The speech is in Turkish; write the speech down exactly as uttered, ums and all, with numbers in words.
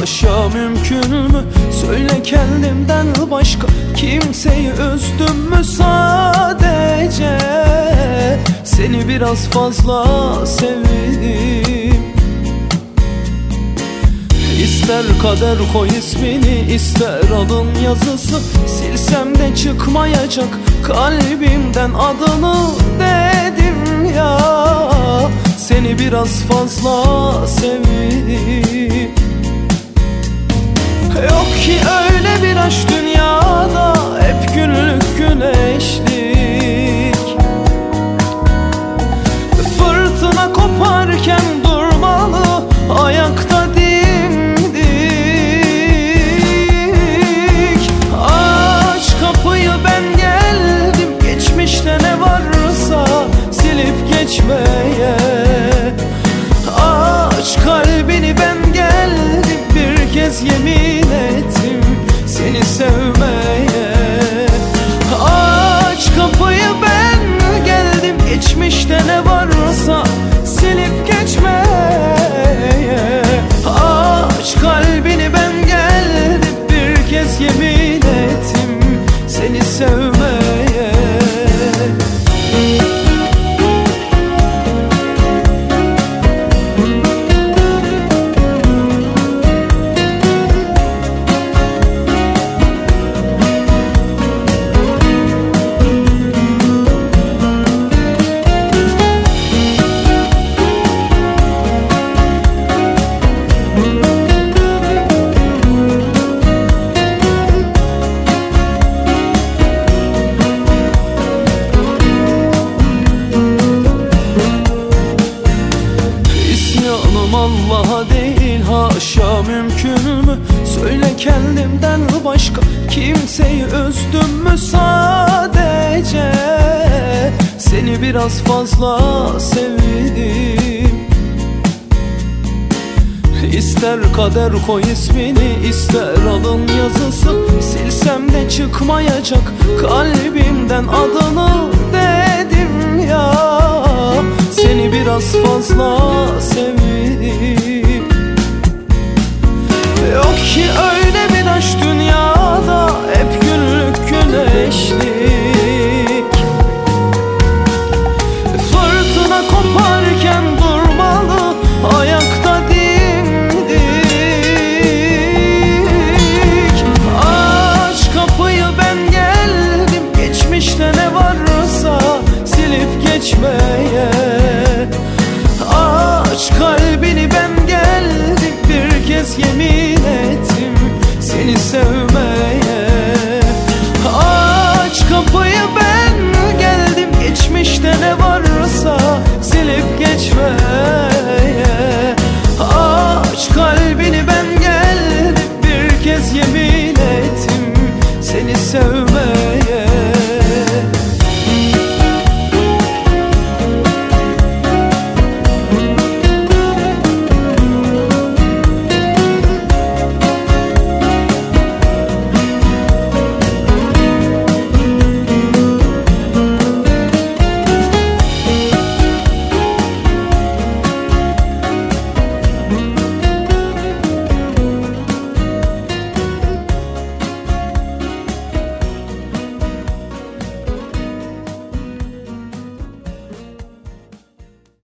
haşa mümkün mü? Söyle kendimden başka kimseyi üzdüm mü? Sadece seni biraz fazla sevdim. İster kader koy ismini, ister alın yazısı, silsem de çıkmayacak kalbimden adını. Dedim ya, seni biraz fazla sevdim. Yok ki öyle bir aşk dünyada, hep günlük güneşlik. Fırtına koparken durmalı, ayakta dimdik. Aç kapıyı, ben geldim, geçmişte ne varsa silip geçmeye. Aç kalbini, ben geldim, bir kez yemin ettim seni sevmeye. Aç kapıyı, ben geldim, geçmişte ne varsa silip geçmeye. Aç kalbini, ben geldim, bir kez yemin ettim seni sevmeye. Allah'a değil haşa mümkün mü? Söyle kendimden başka kimseyi üzdüm mü? Sadece seni biraz fazla sevdim. İster kader koy ismini, ister alın yazısı, silsem de çıkmayacak kalbimden adını. Dedim ya, seni biraz fazla sevdim. Yok ki öyle bir aşk dünyada, hep günlük güneşlik. Fırtına koparken durmalı, ayakta dimdik. Aç kapıyı, ben geldim, geçmişte ne varsa silip geçme.